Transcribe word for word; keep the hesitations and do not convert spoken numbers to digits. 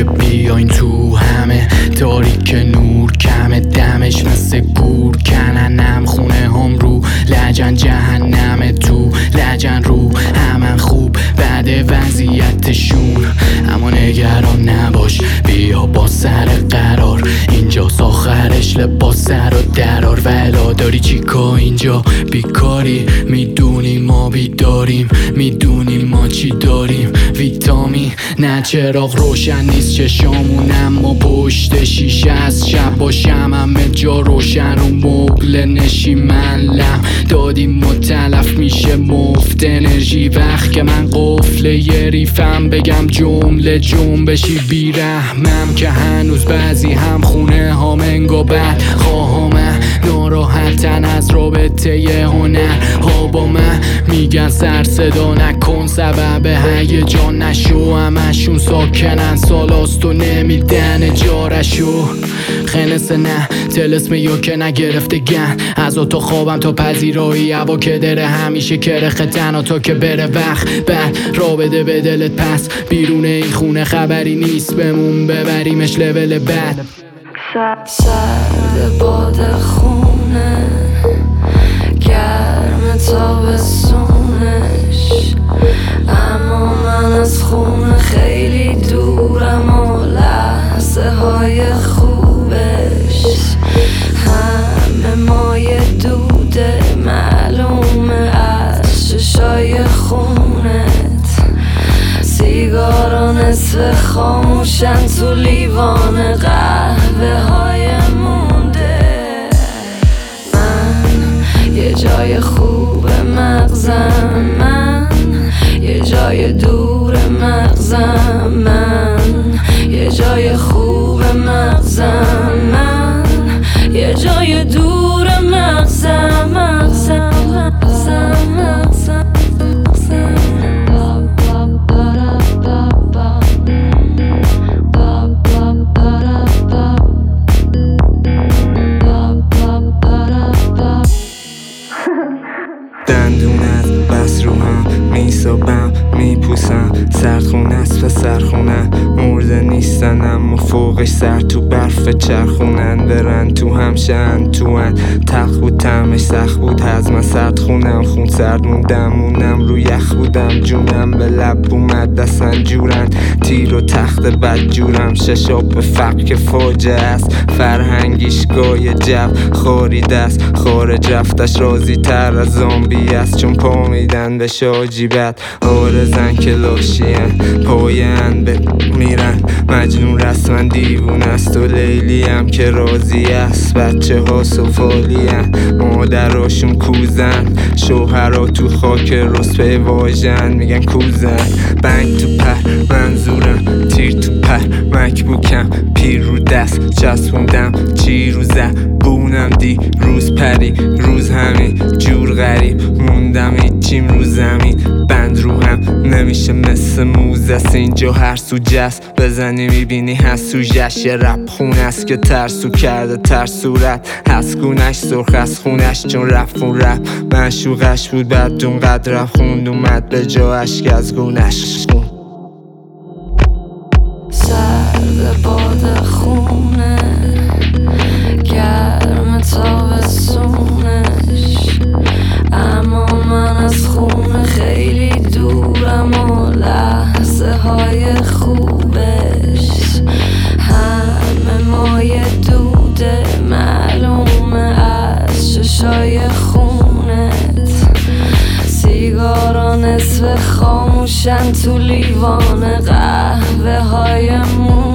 که بیاین تو همه تاریک نور کمه دمش مثل گور کننم خونه هم رو لجن جهنم تو لجن رو همن خوب بعد وضعیتشون اما نگران نباش بیا با سر قرار اینجا آخرش لباس سر و درار ولا داری چیکار اینجا بیکاری میدونی ما بیداریم میدونیم ما چی داریم ویتامین نه چراغ روشن نیست چشامون اما پشت شیشه از شب باشم همه جا روشن رو مبل نشیمن لم دادیم و تلف میشه مفت انرژی وقت که من قفل یه ریفم بگم جمله جنبشی بیرحمم که هنوز بعضی هم خونه ها منگو بد خواهمه ناراحتن از رابطه یه هنر ها با من میگن سر صدا نکن سبب هیجان نشو همشون ساکنن سالاست و نمیدن اجارشو خنسه نه تلسمه یا که نگرفته گن از تو خوابم تا پذیرایی هوا که داره همیشه کرخه تنها تا که بره وقت بعد را بده به دلت پس بیرون این خونه خبری نیست بمون ببریمش لول بد سرد باد خونه گرم تابستونش اما من از خونه خیلی دورم و لحظه های خوبش همه مایه دوده معلومه از چشای خونت سیگارا نصف خاموشن تو لیوان قهوه های مونده من یه جای خوب مغزم من یه جای دور مغزم من یه جای خوب مغزم من یه جای دور مغزم مغزم مغزم مغزم دندونت بس رو هم میسابم میپوسم سردخونه است و سرخونه مرده نیستن اما فوقش سر تو برف چرخونن برن تو همشن تو هن تلخ بود طعمش سخت بود هضم سرد خونم خون سرد موندم مونم رو یخ بودم جونم به لب اومد دستن جورن تیر و تخت بد جورم ششاب به فقر که فاجعه است فرهنگیش گای جو خارید است خارج رفتش رازی تر از زامبی است چون پا میدن به شاجیبت آرزن که لاشین پاین به میرن مجنون رسمن دیوون است و لیلی هم که راضی است بچه ها سفالی هن مادراشون کوزن شوهرها تو خاک رسپه واژن میگن کوزن بنگ تو پر منظورم تیر تو پر مکبوکم پیر رو دست چسبوندم چی رو زبونم دی روز پری روز همین جور غریب موندم هیچیم رو زمین بند رو هم نمیشه مثل موزه است اینجا هر سو جست بزنی میبینی حسو جش یه رپ خون است که ترسو کرده ترسورت هست گونش سرخ از خونش چون رفت اون رپ منشوقش بود بعد اونقدر رفت خوند اومد به جا اشک از گونش سرد باد خونه گرم تابستونش اما من از خونه خیلی دورم و لحظه های خوبش همه مایه دوده معلومه از چشای خونت سیگارا نصف خاموشن تو لیوان قهوه های مون